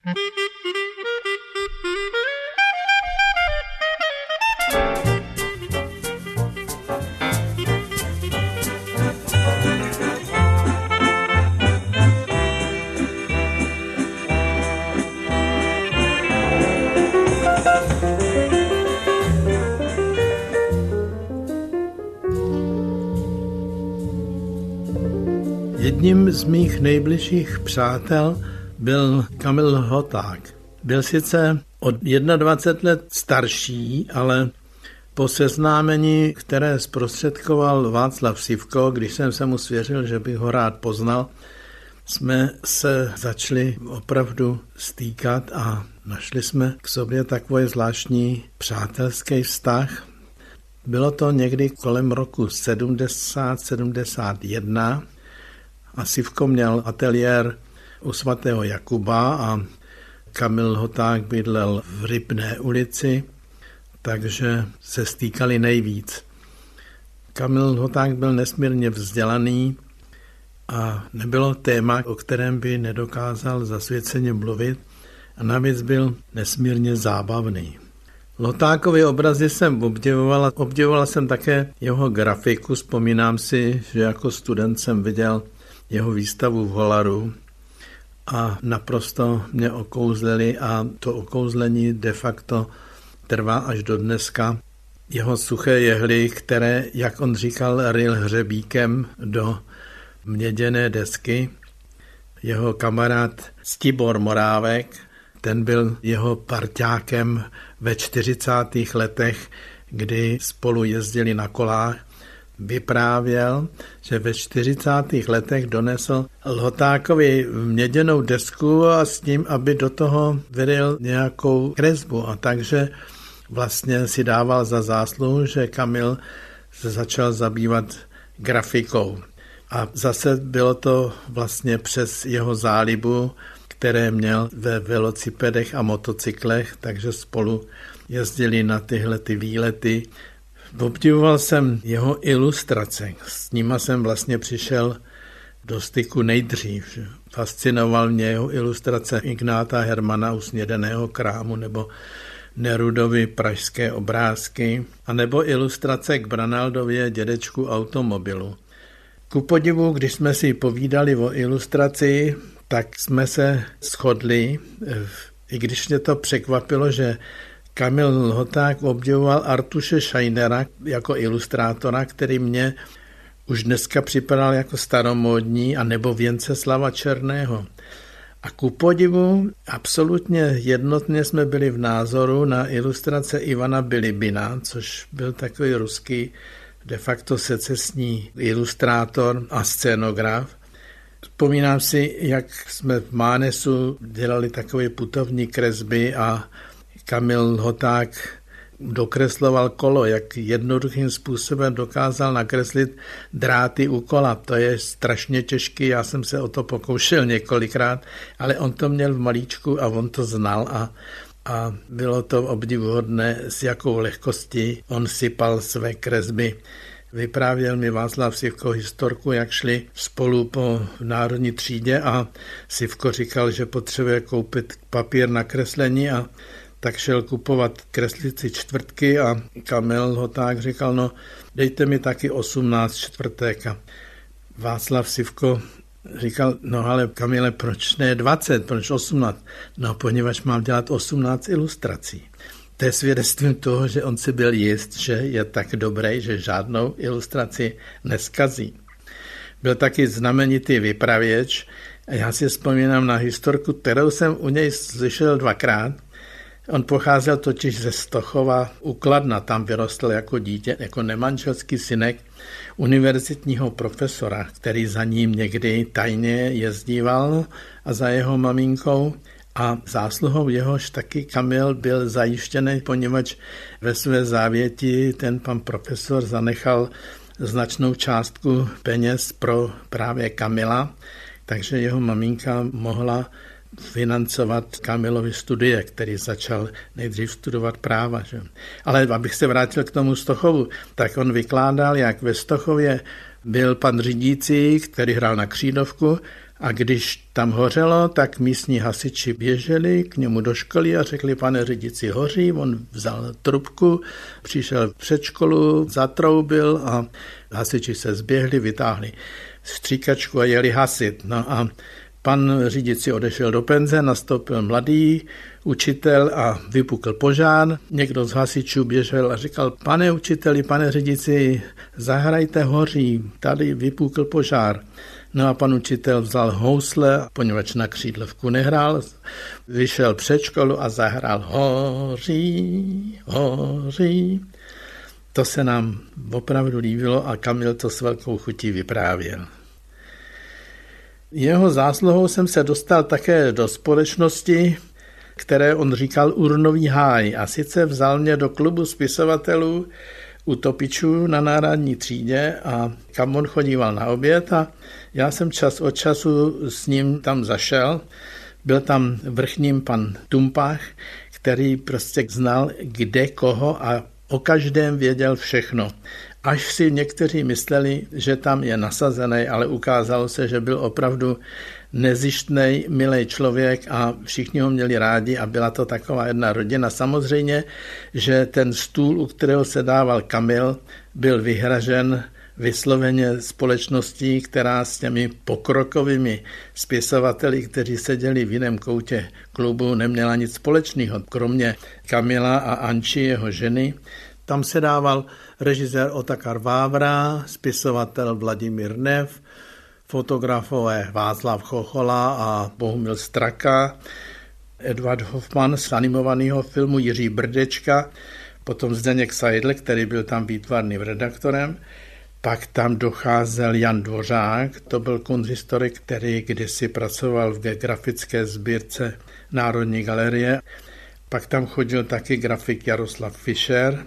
Jedním z mých nejbližších přátel byl Kamil Hoták. Byl sice o 21 let starší, ale po seznámení, které zprostředkoval Václav Sivko, když jsem se mu svěřil, že bych ho rád poznal, jsme se začali opravdu stýkat a našli jsme k sobě takový zvláštní přátelský vztah. Bylo to někdy kolem roku 70-71 a Sivko měl ateliér u svatého Jakuba a Kamil Hoták bydlel v Rybné ulici, takže se stýkali nejvíc. Kamil Hoták byl nesmírně vzdělaný a nebylo téma, o kterém by nedokázal zasvěceně mluvit, a navíc byl nesmírně zábavný. Hotákovy obrazy jsem obdivoval jsem také jeho grafiku. Vzpomínám si, že jako student jsem viděl jeho výstavu v Holaru a naprosto mě okouzlili a to okouzlení de facto trvá až do dneska. Jeho suché jehly, které, jak on říkal, ryl hřebíkem do měděné desky. Jeho kamarád Stibor Morávek, ten byl jeho parťákem ve 40. letech, kdy spolu jezdili na kolách. Vyprávěl, že ve 40. letech donesl Hotákovi měděnou desku a s tím, aby do toho vyryl nějakou kresbu. A takže vlastně si dával za zásluhu, že Kamil se začal zabývat grafikou. A zase bylo to vlastně přes jeho zálibu, které měl ve velocipedech a motocyklech, takže spolu jezdili na tyhle výlety. Obdivoval jsem jeho ilustrace, s nima jsem vlastně přišel do styku nejdřív. Fascinoval mě jeho ilustrace Ignáta Hermana u Snědeného krámu nebo Nerudovy pražské obrázky, anebo ilustrace k Branaldově Dědečku automobilu. Ku podivu, když jsme si povídali o ilustraci, tak jsme se shodli, i když mě to překvapilo, že Kamil Hoták obdivoval Artuše Scheinera jako ilustrátora, který mě už dneska připadal jako staromódní, a nebo Věnceslava Černého. A ku podivu absolutně jednotně jsme byli v názoru na ilustrace Ivana Bilibina, což byl takový ruský de facto secesní ilustrátor a scénograf. Vzpomínám si, jak jsme v Mánesu dělali takové putovní kresby a Kamil Hoták dokresloval kolo, jak jednoduchým způsobem dokázal nakreslit dráty u kola. To je strašně těžký, já jsem se o to pokoušel několikrát, ale on to měl v malíčku a on to znal a bylo to obdivuhodné, s jakou lehkostí on sypal své kresby. Vyprávěl mi Václav Sivko historku, jak šli spolu po národní třídě a Sivko říkal, že potřebuje koupit papír na kreslení, a tak šel kupovat kreslici čtvrtky a Kamil Hoták říkal, no dejte mi taky 18 čtvrtek. A Václav Sivko říkal, no ale Kamile, proč ne 20, proč 18? No, poněvadž mám dělat 18 ilustrací. To je svědectvím toho, že on si byl jist, že je tak dobrý, že žádnou ilustraci neskazí. Byl taky znamenitý vypravěč a já si vzpomínám na historku, kterou jsem u něj slyšel 2krát. On pocházel totiž ze Stochova u Kladna, tam vyrostl jako dítě, jako nemanželský synek univerzitního profesora, který za ním někdy tajně jezdíval a za jeho maminkou. A zásluhou jehož taky Kamil byl zajištěný, poněvadž ve své závěti ten pan profesor zanechal značnou částku peněz pro právě Kamila, takže jeho maminka mohla financovat Kamilovi studie, který začal nejdřív studovat práva. Že? Ale abych se vrátil k tomu Stochovu, tak on vykládal, jak ve Stochově byl pan řídící, který hrál na křídovku, A když tam hořelo, tak místní hasiči běželi k němu do školy a řekli, pane řidiči, hoří. On vzal trubku, přišel před školu, zatroubil a hasiči se zběhli, vytáhli stříkačku a jeli hasit. No a pan řidiči odešel do penze, nastoupil mladý učitel a vypukl požár. Někdo z hasičů běžel a říkal, pane učiteli, pane řidiči, zahrajte, hoří, tady vypukl požár. No a pan učitel vzal housle, poněvadž na křídlovku nehrál, vyšel před školu a zahrál hoří, hoří. To se nám opravdu líbilo a Kamil to s velkou chutí vyprávěl. Jeho zásluhou jsem se dostal také do společnosti, které on říkal Urnový háj. A sice vzal mě do klubu spisovatelů Utopičů na Národní třídě, a kam on chodíval na oběd, a já jsem čas od času s ním tam zašel. Byl tam vrchním pan Tumpach, který prostě znal kde koho a o každém věděl všechno. Až si někteří mysleli, že tam je nasazený, ale ukázalo se, že byl opravdu nezištnej, milej člověk a všichni ho měli rádi a byla to taková jedna rodina. Samozřejmě, že ten stůl, u kterého se dával Kamil, byl vyhražen vysloveně společností, která s těmi pokrokovými spisovateli, kteří seděli v jiném koutě klubu, neměla nic společného, kromě Kamila a Anči, jeho ženy. Tam se dával režisér Otakar Vávra, spisovatel Vladimír Nev, fotografové Václav Chochola a Bohumil Straka, Edvard Hoffman z animovaného filmu Jiří Brdečka, potom Zdeněk Seidl, který byl tam výtvarným redaktorem. Pak tam docházel Jan Dvořák, to byl kunsthistorik, který kdysi pracoval v grafické sbírce Národní galerie. Pak tam chodil taky grafik Jaroslav Fischer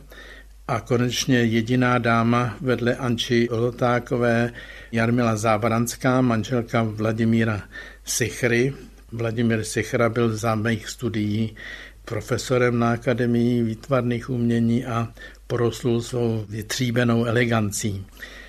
a konečně jediná dáma vedle Anči Lotákové, Jarmila Zábranská, manželka Vladimíra Sichry. Vladimír Sichra byl za mých studií profesorem na Akademii výtvarných umění a poroslul svou vytříbenou elegancí.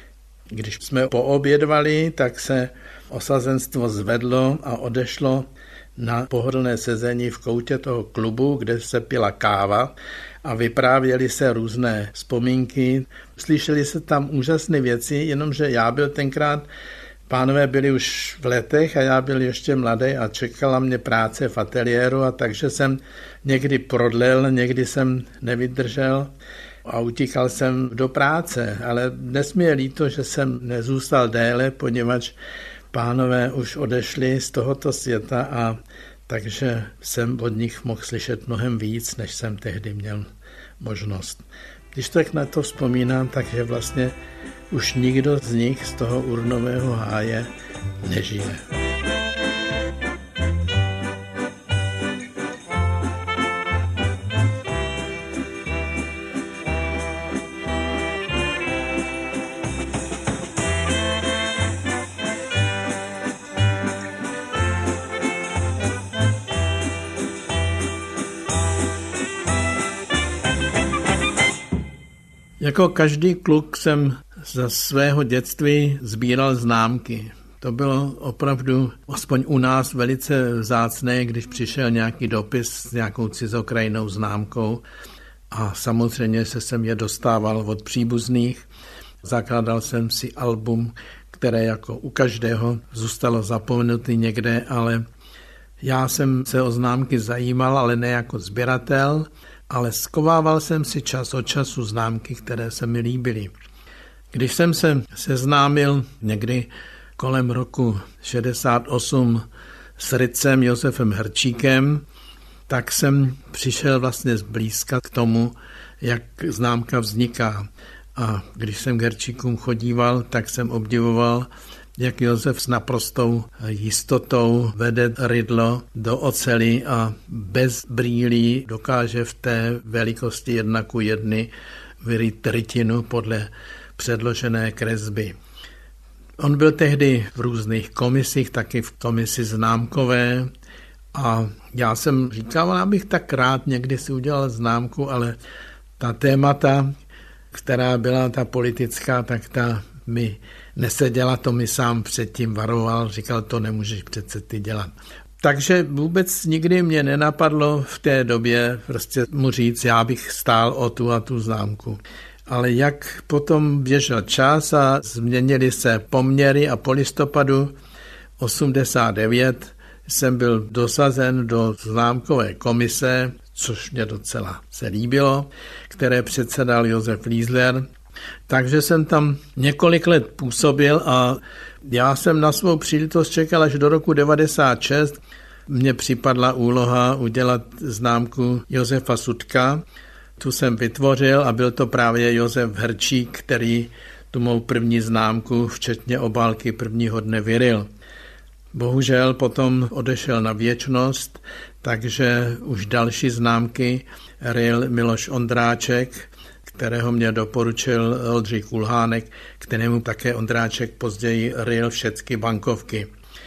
Když jsme poobědvali, tak se osazenstvo zvedlo a odešlo na pohodlné sezení v koutě toho klubu, kde se pila káva a vyprávěly se různé vzpomínky. Slyšeli se tam úžasné věci, jenomže já byl tenkrát, pánové byli už v letech a já byl ještě mladý a čekala mě práce v ateliéru, a takže jsem někdy prodlel, někdy jsem nevydržel a utíkal jsem do práce, ale dnes mi je líto, že jsem nezůstal déle, poněvadž pánové už odešli z tohoto světa, a takže jsem od nich mohl slyšet mnohem víc, než jsem tehdy měl možnost. Když tak na to vzpomínám, takže vlastně už nikdo z nich z toho Urnového háje nežije. Jako každý kluk jsem za svého dětství sbíral známky. To bylo opravdu, aspoň u nás, velice vzácné, když přišel nějaký dopis s nějakou cizokrajnou známkou, a samozřejmě jsem je dostával od příbuzných. Zakládal jsem si album, které jako u každého zůstalo zapomenutý někde, ale já jsem se o známky zajímal, ale ne jako sběratel, ale skovával jsem si čas od času známky, které se mi líbily. Když jsem se seznámil někdy kolem roku 68 s rytcem Josefem Herčíkem, tak jsem přišel vlastně zblízka k tomu, jak známka vzniká. A když jsem k Herčíkům chodíval, tak jsem obdivoval, jak Josef s naprostou jistotou vede rydlo do oceli a bez brýlí dokáže v té velikosti 1:1 vyrýt rytinu podle předložené kresby. On byl tehdy v různých komisích, taky v komisi známkové, a já jsem říkal, abych tak rád někdy si udělal známku, ale ta témata, která byla ta politická, tak ta mi neseděla, to mi sám předtím varoval, říkal, to nemůžeš přece ty dělat. Takže vůbec nikdy mě nenapadlo v té době prostě mu říct, já bych stál o tu a tu známku. Ale jak potom běžel čas a změnily se poměry a po listopadu 89 jsem byl dosazen do známkové komise, což mě docela se líbilo, které předsedal Josef Liesler. Takže jsem tam několik let působil a já jsem na svou příležitost čekal až do roku 96. Mně připadla úloha udělat známku Josefa Sudka. Tu jsem vytvořil a byl to právě Josef Hrčík, který tu mou první známku, včetně obálky prvního dne vyril. Bohužel potom odešel na věčnost, takže už další známky ryl Miloš Ondráček, kterého mě doporučil Oldřich Kulhánek, kterému také Ondráček později ryl všechny bankovky.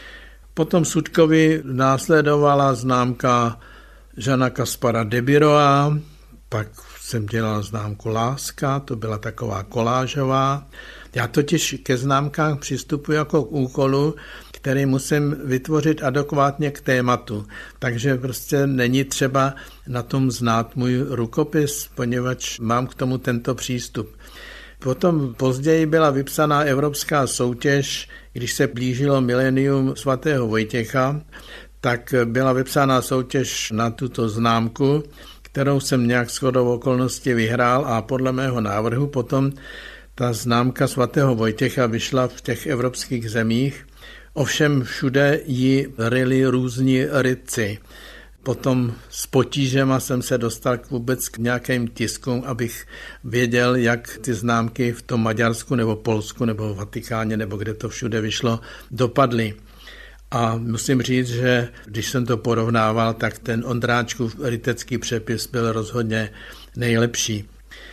Potom Sudkovi následovala známka Žana Kaspara Debiroa, pak jsem dělal známku Láska, to byla taková kolážová. Já totiž ke známkám přistupuji jako k úkolu, který musím vytvořit adekvátně k tématu. Takže prostě není třeba na tom znát můj rukopis, poněvadž mám k tomu tento přístup. Potom později byla vypsaná evropská soutěž, když se blížilo milenium svatého Vojtěcha, tak byla vypsána soutěž na tuto známku, kterou jsem nějak shodou okolností vyhrál a podle mého návrhu potom ta známka svatého Vojtěcha vyšla v těch evropských zemích. Ovšem všude ji ryli různí rytci. Potom s potížema jsem se dostal vůbec k nějakým tiskům, abych věděl, jak ty známky v tom Maďarsku nebo Polsku nebo Vatikáně nebo kde to všude vyšlo, dopadly. A musím říct, že když jsem to porovnával, tak ten Ondráčkův rytecký přepis byl rozhodně nejlepší.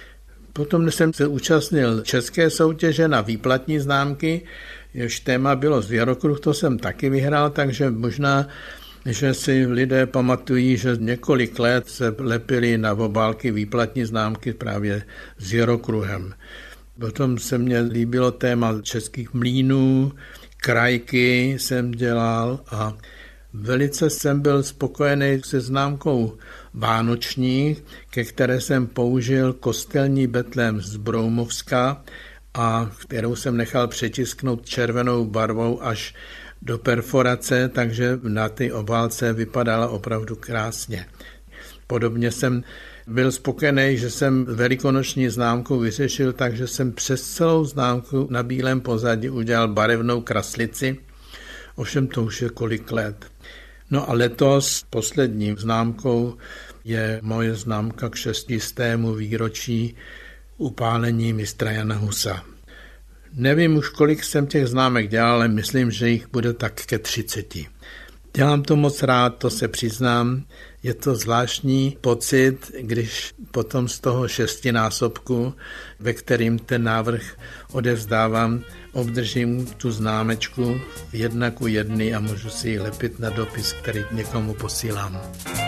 Potom jsem se účastnil české soutěže na výplatní známky, jež téma bylo Zvěrokruh, to jsem taky vyhrál, takže možná, že si lidé pamatují, že několik let se lepili na obálky výplatní známky právě Zvěrokruhem. Potom se mně líbilo téma českých mlýnů, krajky jsem dělal a velice jsem byl spokojený se známkou vánoční, ke které jsem použil kostelní betlém z Broumovska a kterou jsem nechal přetisknout červenou barvou až do perforace, takže na ty obálce vypadala opravdu krásně. Podobně jsem byl spokojený, že jsem velikonoční známku vyřešil, takže jsem přes celou známku na bílém pozadí udělal barevnou kraslici, ovšem to už je kolik let. No a letos poslední známkou je moje známka k 600. výročí upálení mistra Jana Husa. Nevím už, kolik jsem těch známek dělal, ale myslím, že jich bude tak ke 30. Dělám to moc rád, to se přiznám. Je to zvláštní pocit, když potom z toho 6násobku, ve kterým ten návrh odevzdávám, obdržím tu známečku 1:1 a můžu si ji lepit na dopis, který někomu posílám.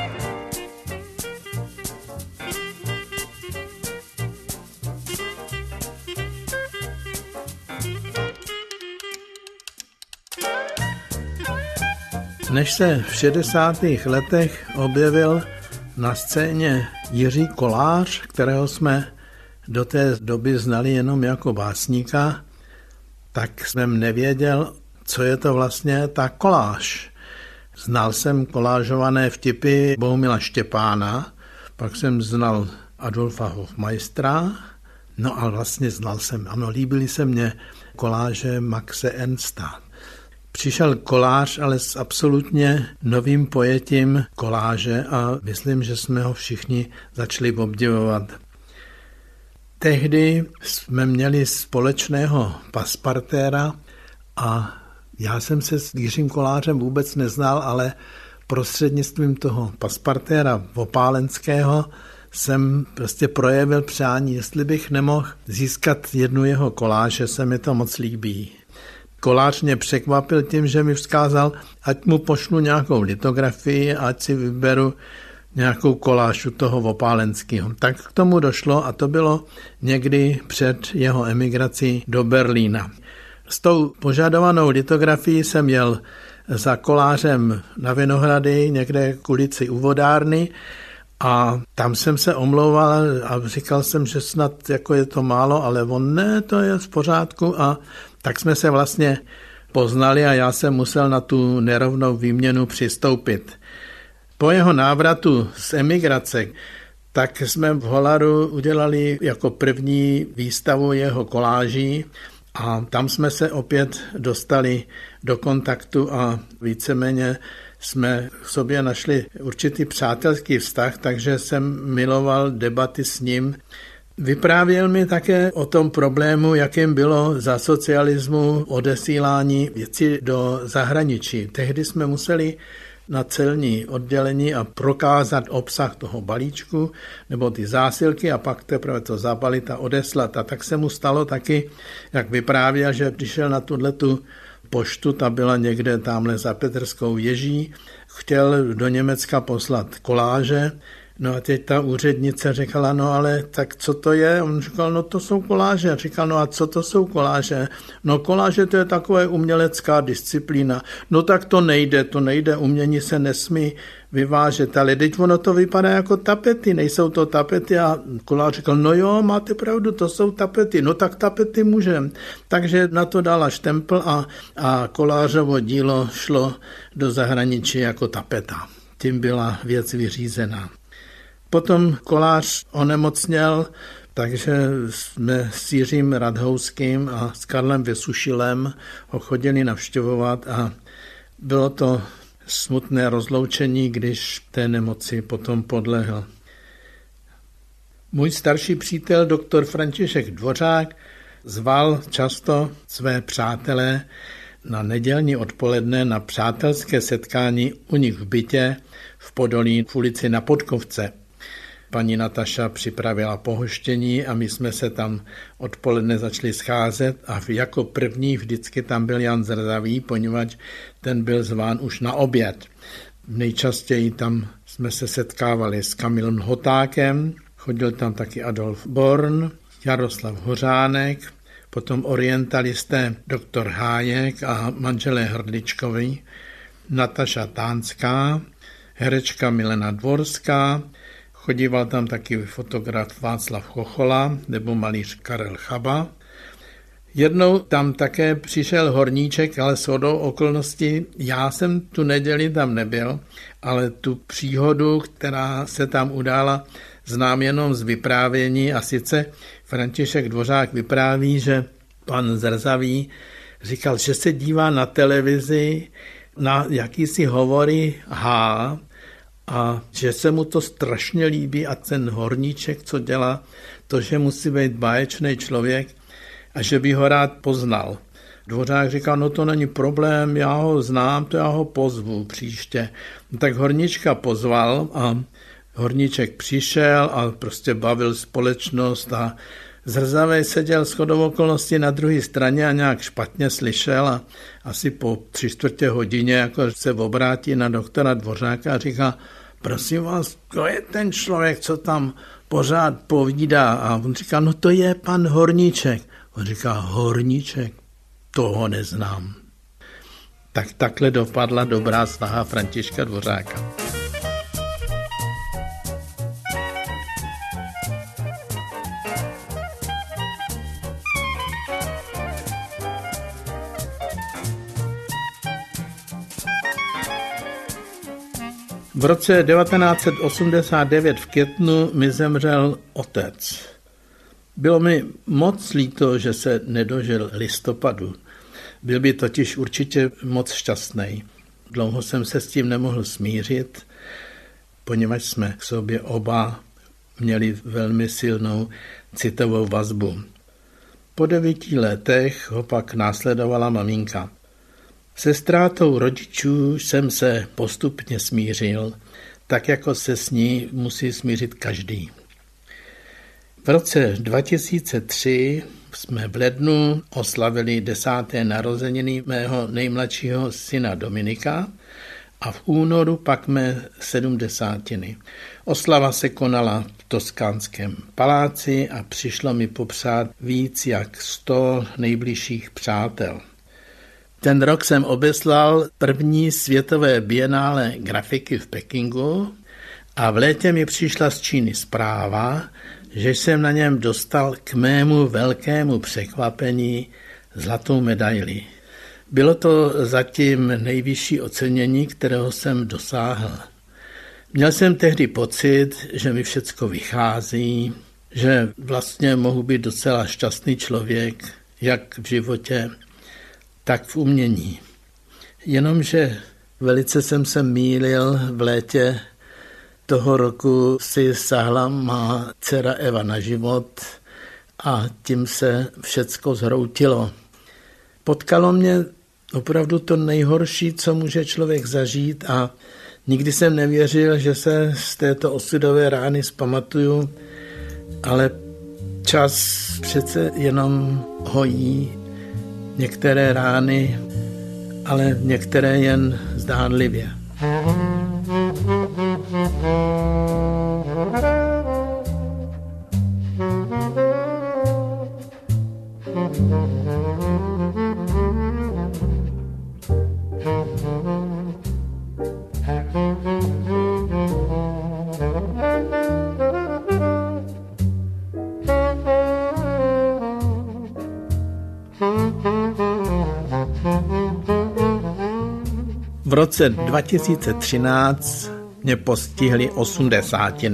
Než se v 60. letech objevil na scéně Jiří Kolář, kterého jsme do té doby znali jenom jako básníka, tak jsem nevěděl, co je to vlastně ta koláž. Znal jsem kolážované vtipy Bohumila Štěpána, pak jsem znal Adolfa Hofmeistera, no a vlastně znal jsem, líbily se mně koláže Maxe Ernsta. Přišel Kolář, ale s absolutně novým pojetím koláže a myslím, že jsme ho všichni začali obdivovat. Tehdy jsme měli společného paspartéra a já jsem se s Jiřím Kolářem vůbec neznal, ale prostřednictvím toho paspartéra Opálenského jsem prostě projevil přání, jestli bych nemohl získat jednu jeho koláže, se mi to moc líbí. Kolář mě překvapil tím, že mi vzkázal, ať mu pošlu nějakou litografii, ať si vyberu nějakou koláž u toho Opálenského. Tak k tomu došlo a to bylo někdy před jeho emigrací do Berlína. S tou požadovanou litografií jsem jel za kolářem na Vinohrady, někde k ulici u vodárny, a tam jsem se omlouval a říkal jsem, že snad jako je to málo, ale on ne, to je v pořádku, a tak jsme se vlastně poznali a já jsem musel na tu nerovnou výměnu přistoupit. Po jeho návratu z emigrace, tak jsme v Holaru udělali jako první výstavu jeho koláží a tam jsme se opět dostali do kontaktu a víceméně jsme v sobě našli určitý přátelský vztah, takže jsem miloval debaty s ním. Vyprávěl mi také o tom problému, jakým bylo za socialismu odesílání věcí do zahraničí. Tehdy jsme museli na celní oddělení a prokázat obsah toho balíčku nebo ty zásilky a pak teprve to zabalit a odeslat. A tak se mu stalo taky, jak vyprávěl, že přišel na tuhletu poštu, ta byla někde tamhle za Petrskou věží, chtěl do Německa poslat koláže. No a teď ta úřednice říkala, no ale tak co to je? On říkal, no to jsou koláže. A říkal, no a co to jsou koláže? No koláže to je takové umělecká disciplína. No tak to nejde, umění se nesmí vyvážet, ale teď ono to vypadá jako tapety, nejsou to tapety. A kolář říkal, no jo, máte pravdu, to jsou tapety, no tak tapety můžem. Takže na to dala štempl a kolářovo dílo šlo do zahraničí jako tapeta. Tím byla věc vyřízená. Potom kolář onemocněl, takže jsme s Jiřím Radhouským a s Karlem Vysušilem ho chodili navštěvovat a bylo to smutné rozloučení, když té nemoci potom podlehl. Můj starší přítel, doktor František Dvořák, zval často své přátelé na nedělní odpoledne na přátelské setkání u nich v bytě v Podolí v ulici na Podkovce. Paní Nataša připravila pohoštění a my jsme se tam odpoledne začali scházet a jako první vždycky tam byl Jan Zrzavý, poněvadž ten byl zván už na oběd. Nejčastěji tam jsme se setkávali s Kamilem Hotákem, chodil tam taky Adolf Born, Jaroslav Hořánek, potom orientalisté doktor Hájek a manželé Hrdličkovi, Nataša Tánská, herečka Milena Dvorská, chodíval tam taky fotograf Václav Chochola nebo malíř Karel Chaba. Jednou tam také přišel Horníček, ale shodou okolností já jsem tu neděli tam nebyl, ale tu příhodu, která se tam udála, znám jenom z vyprávění a sice František Dvořák vypráví, že pan Zrzavý říkal, že se dívá na televizi na jakýsi hovory a že se mu to strašně líbí a ten Horníček, co dělá, to, že musí být báječný člověk a že by ho rád poznal. Dvořák říkal, no to není problém, já ho znám, to já ho pozvu příště. Tak Horníčka pozval a Horníček přišel a prostě bavil společnost a Zrzavej seděl shodou okolností na druhé straně a nějak špatně slyšel a asi po 3/4 hodině jako se obrátí na doktora Dvořáka a říká, prosím vás, kdo je ten člověk, co tam pořád povídá? A on říká, no to je pan Horníček. On říká, Horníček, toho neznám. Tak takhle dopadla dobrá snaha Františka Dvořáka. V roce 1989 v květnu mi zemřel otec. Bylo mi moc líto, že se nedožil listopadu. Byl by totiž určitě moc šťastný. Dlouho jsem se s tím nemohl smířit, poněvadž jsme k sobě oba měli velmi silnou citovou vazbu. Po 9 letech ho pak následovala maminka. Se ztrátou rodičů jsem se postupně smířil, tak jako se s ní musí smířit každý. V roce 2003 jsme v lednu oslavili 10. narozeniny mého nejmladšího syna Dominika a v únoru pak mé 70. Oslava se konala v Toskánském paláci a přišlo mi popřát víc jak 100 nejbližších přátel. Ten rok jsem obeslal první světové bienále grafiky v Pekingu a v létě mi přišla z Číny zpráva, že jsem na něm dostal k mému velkému překvapení zlatou medaili. Bylo to zatím nejvyšší ocenění, kterého jsem dosáhl. Měl jsem tehdy pocit, že mi všecko vychází, že vlastně mohu být docela šťastný člověk, jak v životě, tak v umění. Jenomže velice jsem se mýlil v létě toho roku si sáhla má dcera Eva na život a tím se všecko zhroutilo. Potkalo mě opravdu to nejhorší, co může člověk zažít a nikdy jsem nevěřil, že se z této osudové rány zpamatuju, ale čas přece jenom hojí některé rány, ale některé jen zdánlivě. V roce 2013 mě postihly 80.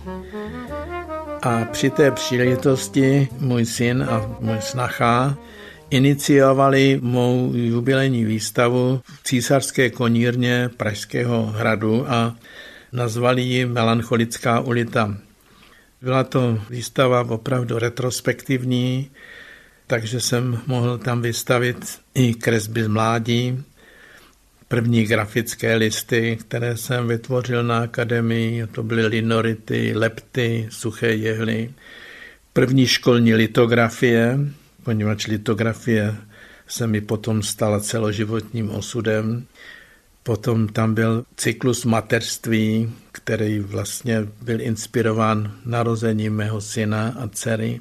A při té příležitosti můj syn a můj snacha iniciovali mou jubilejní výstavu v Císařské konírně Pražského hradu a nazvali ji Melancholická ulita. Byla to výstava opravdu retrospektivní, takže jsem mohl tam vystavit i kresby z mládí, první grafické listy, které jsem vytvořil na akademii, to byly linority, lepty, suché jehly. První školní litografie, poněvadž litografie se mi potom stala celoživotním osudem. Potom tam byl cyklus mateřství, který vlastně byl inspirován narozením mého syna a dcery.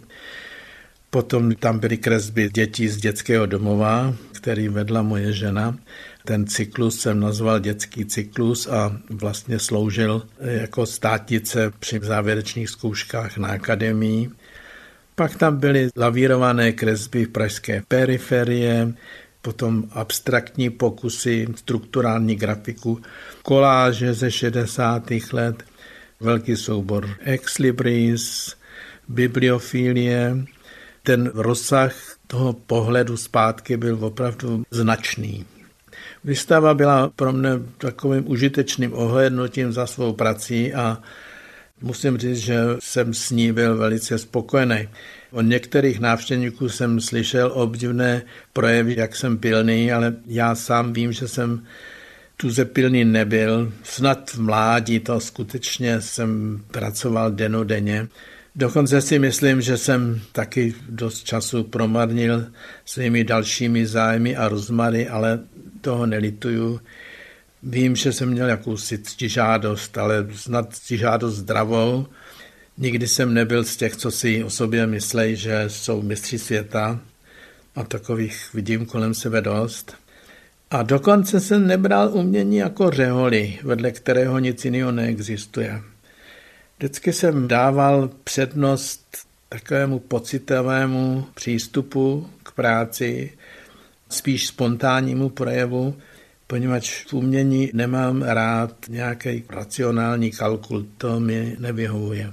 Potom tam byly kresby dětí z dětského domova, který vedla moje žena. Ten cyklus jsem nazval dětský cyklus a vlastně sloužil jako státnice při závěrečných zkouškách na akademii. Pak tam byly lavírované kresby v pražské periferie, potom abstraktní pokusy, strukturální grafiku, koláže ze 60. let, velký soubor ex libris, bibliofilie. Ten rozsah toho pohledu zpátky byl opravdu značný. Výstava byla pro mě takovým užitečným ohlédnutím za svou prací a musím říct, že jsem s ní byl velice spokojený. Od některých návštěvníků jsem slyšel obdivné projevy, jak jsem pilný, ale já sám vím, že jsem tuze pilný nebyl. Snad v mládí to skutečně jsem pracoval dennodenně. Dokonce si myslím, že jsem taky dost času promarnil svými dalšími zájmy a rozmary, ale toho nelituju. Vím, že jsem měl jakousi ctižádost, ale snad ctižádost zdravou. Nikdy jsem nebyl z těch, co si o sobě myslejí, že jsou mistři světa. A takových vidím kolem sebe dost. A dokonce jsem nebral umění jako řeholi, vedle kterého nic jiného neexistuje. Vždycky jsem dával přednost takovému pocitovému přístupu k práci, spíš spontánnímu projevu, poněvadž v umění nemám rád nějaký racionální kalkul, to mi nevyhovuje.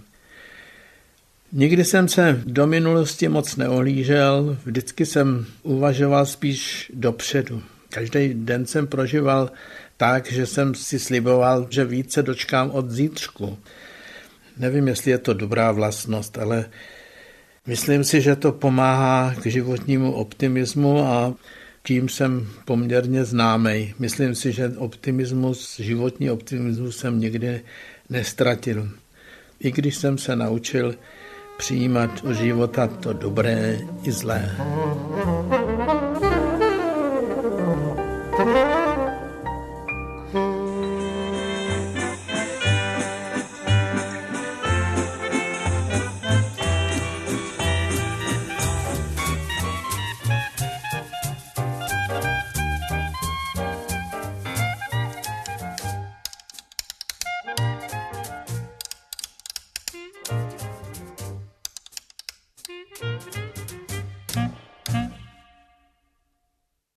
Nikdy jsem se do minulosti moc neohlížel, vždycky jsem uvažoval spíš dopředu. Každý den jsem prožíval tak, že jsem si sliboval, že více dočkám od zítřku. Nevím, jestli je to dobrá vlastnost, ale myslím si, že to pomáhá k životnímu optimismu a tím jsem poměrně známý. Myslím si, že životní optimismus jsem nikdy nestratil. I když jsem se naučil přijímat u života to dobré i zlé.